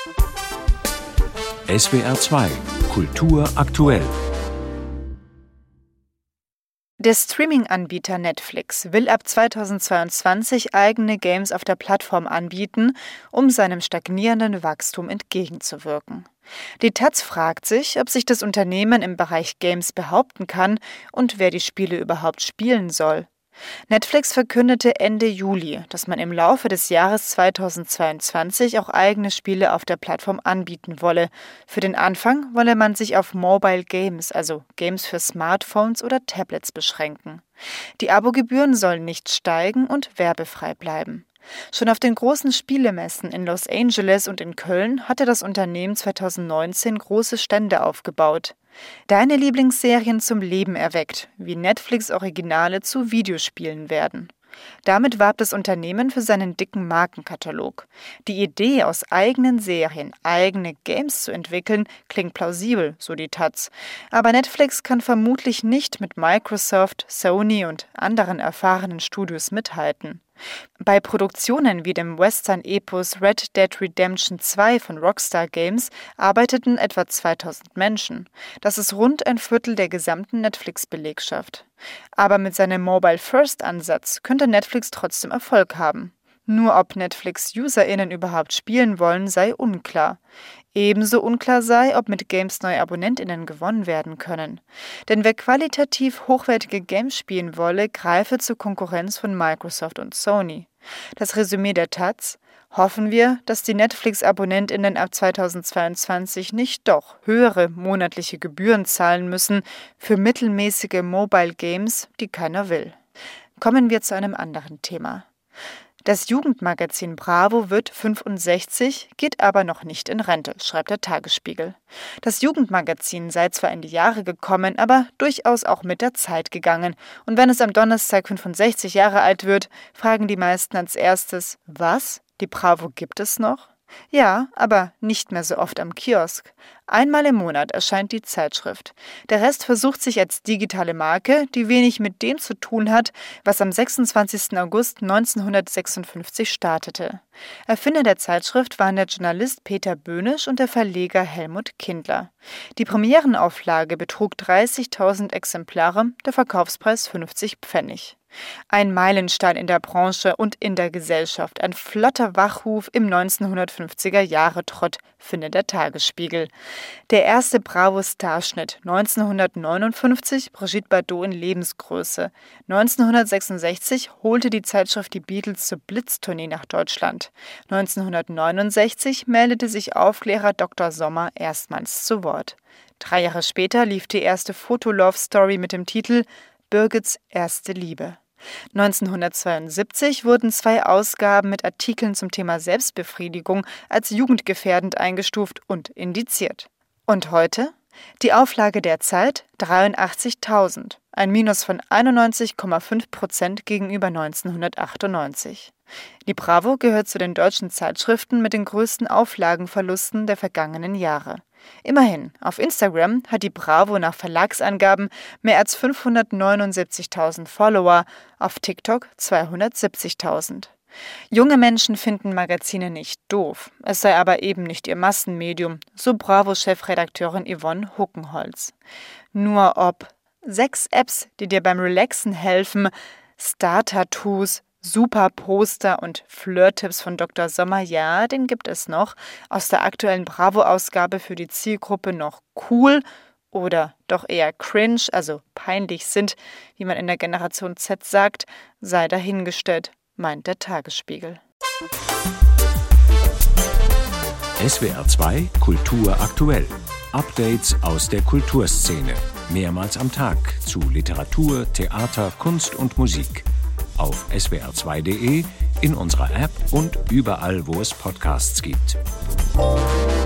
SWR 2 Kultur aktuell. Der Streaming-Anbieter Netflix will ab 2022 eigene Games auf der Plattform anbieten, um seinem stagnierenden Wachstum entgegenzuwirken. Die taz fragt sich, ob sich das Unternehmen im Bereich Games behaupten kann und wer die Spiele überhaupt spielen soll. Netflix verkündete Ende Juli, dass man im Laufe des Jahres 2022 auch eigene Spiele auf der Plattform anbieten wolle. Für den Anfang wolle man sich auf Mobile Games, also Games für Smartphones oder Tablets, beschränken. Die Abogebühren sollen nicht steigen und werbefrei bleiben. Schon auf den großen Spielemessen in Los Angeles und in Köln hatte das Unternehmen 2019 große Stände aufgebaut. Deine Lieblingsserien zum Leben erweckt, wie Netflix-Originale zu Videospielen werden. Damit warb das Unternehmen für seinen dicken Markenkatalog. Die Idee, aus eigenen Serien eigene Games zu entwickeln, klingt plausibel, so die taz. Aber Netflix kann vermutlich nicht mit Microsoft, Sony und anderen erfahrenen Studios mithalten. Bei Produktionen wie dem Western-Epos Red Dead Redemption 2 von Rockstar Games arbeiteten etwa 2000 Menschen. Das ist rund ein Viertel der gesamten Netflix-Belegschaft. Aber mit seinem Mobile-First-Ansatz könnte Netflix trotzdem Erfolg haben. Nur ob Netflix-UserInnen überhaupt spielen wollen, sei unklar. Ebenso unklar sei, ob mit Games neue AbonnentInnen gewonnen werden können. Denn wer qualitativ hochwertige Games spielen wolle, greife zur Konkurrenz von Microsoft und Sony. Das Resümee der taz: Hoffen wir, dass die Netflix-AbonnentInnen ab 2022 nicht doch höhere monatliche Gebühren zahlen müssen für mittelmäßige Mobile Games, die keiner will. Kommen wir zu einem anderen Thema. Das Jugendmagazin Bravo wird 65, geht aber noch nicht in Rente, schreibt der Tagesspiegel. Das Jugendmagazin sei zwar in die Jahre gekommen, aber durchaus auch mit der Zeit gegangen. Und wenn es am Donnerstag 65 Jahre alt wird, fragen die meisten als erstes: Was? Die Bravo gibt es noch? Ja, aber nicht mehr so oft am Kiosk. Einmal im Monat erscheint die Zeitschrift. Der Rest versucht sich als digitale Marke, die wenig mit dem zu tun hat, was am 26. August 1956 startete. Erfinder der Zeitschrift waren der Journalist Peter Böhnisch und der Verleger Helmut Kindler. Die Premierenauflage betrug 30.000 Exemplare, der Verkaufspreis 50 Pfennig. Ein Meilenstein in der Branche und in der Gesellschaft, ein flotter Wachruf im 1950er-Jahre-Trott, findet der Tagesspiegel. Der erste Bravo-Starschnitt 1959, Brigitte Bardot in Lebensgröße. 1966 holte die Zeitschrift die Beatles zur Blitztournee nach Deutschland. 1969 meldete sich Aufklärer Dr. Sommer erstmals zu Wort. 3 Jahre später lief die erste Fotolove-Story mit dem Titel Birgits erste Liebe. 1972 wurden 2 Ausgaben mit Artikeln zum Thema Selbstbefriedigung als jugendgefährdend eingestuft und indiziert. Und heute? Die Auflage der Zeit 83.000, ein Minus von 91,5% gegenüber 1998. Die Bravo gehört zu den deutschen Zeitschriften mit den größten Auflagenverlusten der vergangenen Jahre. Immerhin, auf Instagram hat die Bravo nach Verlagsangaben mehr als 579.000 Follower, auf TikTok 270.000. Junge Menschen finden Magazine nicht doof, es sei aber eben nicht ihr Massenmedium, so Bravo-Chefredakteurin Yvonne Huckenholz. Nur ob 6 Apps, die dir beim Relaxen helfen, Star-Tattoos, Super Poster und Flirt-Tipps von Dr. Sommer, ja, den gibt es noch. Aus der aktuellen Bravo-Ausgabe für die Zielgruppe noch cool oder doch eher cringe, also peinlich sind, wie man in der Generation Z sagt, sei dahingestellt, meint der Tagesspiegel. SWR 2 Kultur aktuell. Updates aus der Kulturszene. Mehrmals am Tag zu Literatur, Theater, Kunst und Musik. Auf swr2.de, in unserer App und überall, wo es Podcasts gibt.